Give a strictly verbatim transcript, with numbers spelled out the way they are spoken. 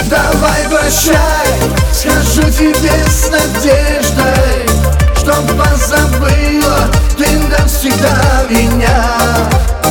Давай прощай, скажу тебе с надеждой, чтоб позабыла ты навсегда меня.